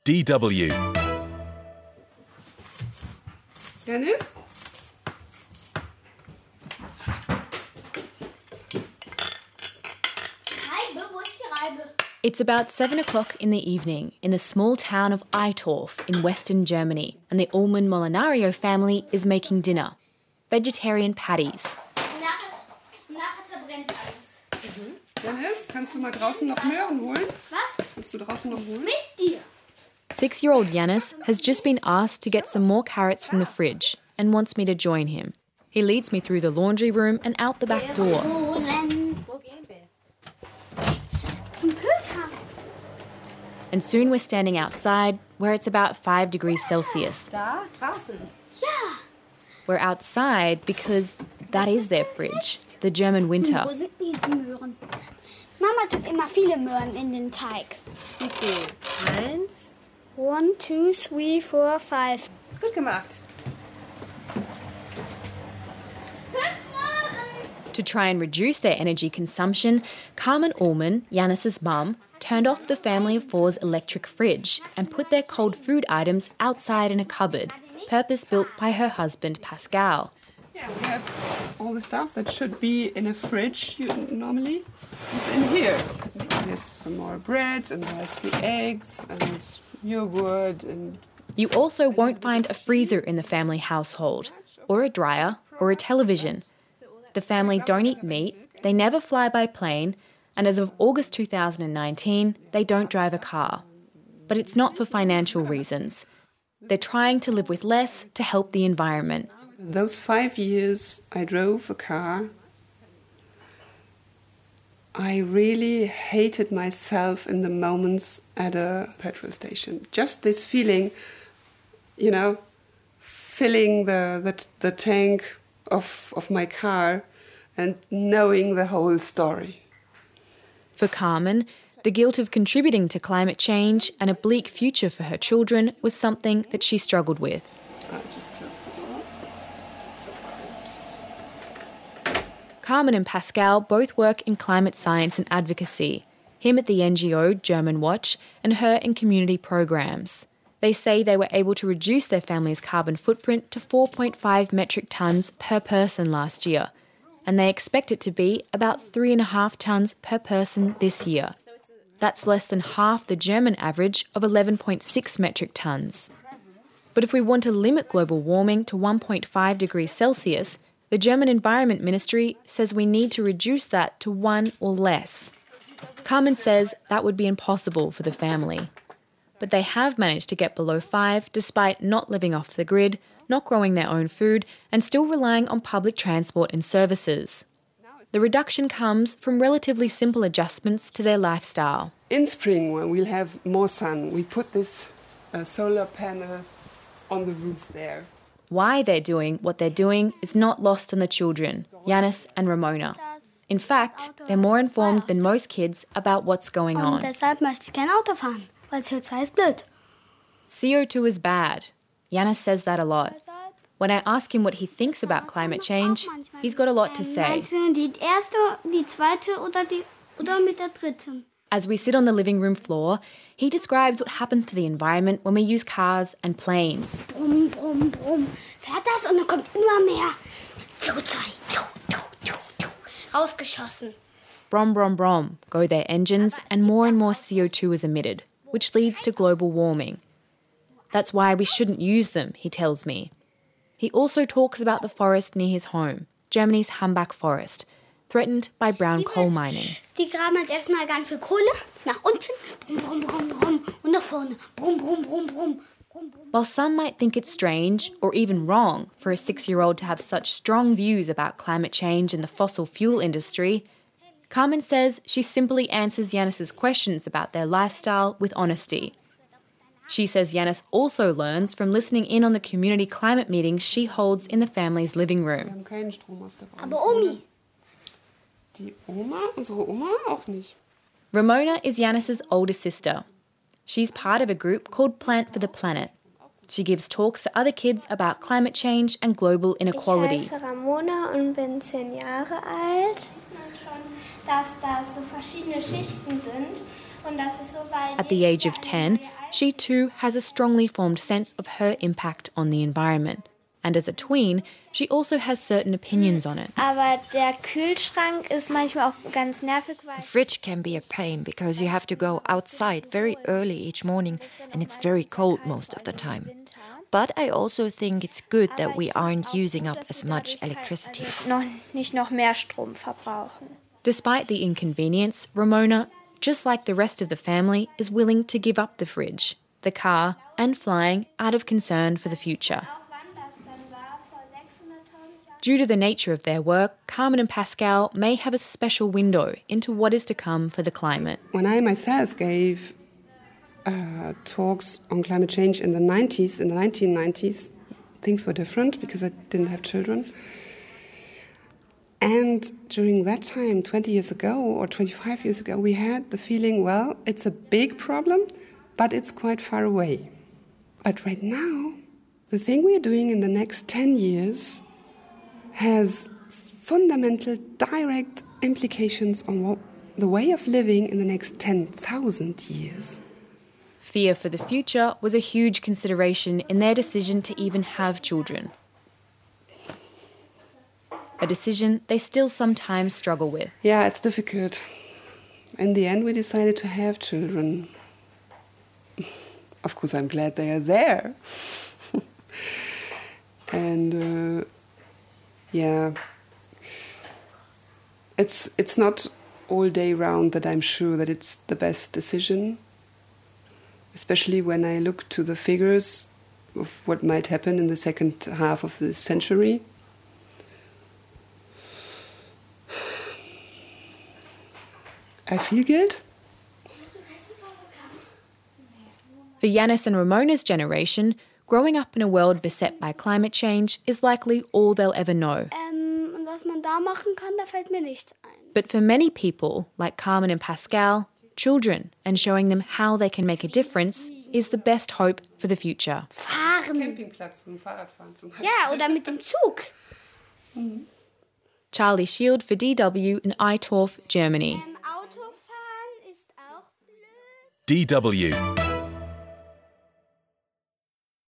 DW. Janis? It's about 7 o'clock in the evening in the small town of Eitorf in western Germany, and the Ullmann Molinario family is making dinner. Vegetarian patties. Janis, kannst du mal draußen noch Möhren holen? Was? Kannst du draußen noch holen? Mit dir. 6-year-old Janis has just been asked to get some more carrots from the fridge and wants me to join him. He leads me through the laundry room and out the back door. And soon we're standing outside, where it's about 5 degrees Celsius. Da, draußen. Ja. We're outside because that is their fridge, the German winter. Wo sind die Möhren? Mama tut immer viele Möhren in den Teig. Wie viel? 1, 2, 3, 4, 5. Gut gemacht. To try and reduce their energy consumption, Carmen Ullmann, Janis's mum, turned off the family of four's electric fridge and put their cold food items outside in a cupboard, purpose-built by her husband Pascal. Yeah, we have all the stuff that should be in a fridge normally. It's in here. There's some more bread and there's the eggs and yogurt and... You also won't find a freezer in the family household, or a dryer, or a television. The family don't eat meat, they never fly by plane, and as of August 2019, they don't drive a car. But it's not for financial reasons. They're trying to live with less to help the environment. Those 5 years I drove a car, I really hated myself in the moments at a petrol station. Just this feeling, you know, filling the tank of my car and knowing the whole story. For Carmen, the guilt of contributing to climate change and a bleak future for her children was something that she struggled with. Carmen and Pascal both work in climate science and advocacy, him at the NGO German Watch and her in community programs. They say they were able to reduce their family's carbon footprint to 4.5 metric tonnes per person last year, and they expect it to be about 3.5 tonnes per person this year. That's less than half the German average of 11.6 metric tonnes. But if we want to limit global warming to 1.5 degrees Celsius, the German Environment Ministry says we need to reduce that to 1 or less. Carmen says that would be impossible for the family. But they have managed to get below 5 despite not living off the grid, not growing their own food, and still relying on public transport and services. The reduction comes from relatively simple adjustments to their lifestyle. In spring, when we'll have more sun, we put this solar panel on the roof there. Why they're doing what they're doing is not lost on the children, Janis and Ramona. In fact, they're more informed than most kids about what's going on. Und deshalb möchte ich kein Auto fahren, weil CO2 ist blöd. CO2 is bad. Janis says that a lot. When I ask him what he thinks about climate change, he's got a lot to say. Meinst du die erste, die zweite oder mit der dritten? As we sit on the living room floor, he describes what happens to the environment when we use cars and planes. Brumm, brumm, brumm. Fährt das und dann kommt immer mehr CO2. Rausgeschossen. Brom, brom, brom go their engines, and more CO2 is emitted, which leads to global warming. That's why we shouldn't use them, he tells me. He also talks about the forest near his home, Germany's Hambach forest, threatened by brown coal mining. Die graben jetzt erstmal ganz viel Kohle nach unten, brumm, brumm, brumm, brumm, und nach vorne, brumm, brumm, brumm, brumm. While some might think it's strange or even wrong for a 6-year-old to have such strong views about climate change and the fossil fuel industry, Carmen says she simply answers Janis's questions about their lifestyle with honesty. She says Janis also learns from listening in on the community climate meetings she holds in the family's living room. Wir haben keinen Strom aus der Bahn. Aber Omi. Die Oma? Unsere Oma auch nicht. Ramona is Janis's older sister. She's part of a group called Plant for the Planet. She gives talks to other kids about climate change and global inequality. Ich heiße Ramona und bin 10 Jahre alt. Sieht man schon, dass da so verschiedene Schichten sind und dass es so weit At the age of 10, She too has a strongly formed sense of her impact on the environment. And as a tween, she also has certain opinions on it. Aber der Kühlschrank ist manchmal auch ganz nervig, weil The fridge can be a pain because you have to go outside very early each morning and it's very cold most of the time. But I also think it's good that we aren't using up as much electricity. nicht noch mehr Strom verbrauchen. Despite the inconvenience, Ramona, just like the rest of the family, is willing to give up the fridge, the car and flying out of concern for the future. Due to the nature of their work, Carmen and Pascal may have a special window into what is to come for the climate. When I myself gave talks on climate change in the 1990s, things were different because I didn't have children. And during that time, 20 years ago or 25 years ago, we had the feeling, well, it's a big problem, but it's quite far away. But right now, the thing we're doing in the next 10 years has fundamental, direct implications on the way of living in the next 10,000 years. Fear for the future was a huge consideration in their decision to even have children. A decision they still sometimes struggle with. Yeah, it's difficult. In the end, we decided to have children. Of course, I'm glad they are there. And yeah, it's not all day round that I'm sure that it's the best decision, especially when I look to the figures of what might happen in the second half of this century. I feel guilt. For Yanis and Ramona's generation, growing up in a world beset by climate change is likely all they'll ever know. Und was man da machen kann, da fällt mir nichts ein. But for many people, like Carmen and Pascal, children and showing them how they can make a difference is the best hope for the future. Fahren. Campingplatz mit dem Fahrradfahren zum Beispiel. Ja, oder mit dem Zug. Charlie Shield for DW in Eitorf, Germany. Autofahren ist auch blöd. DW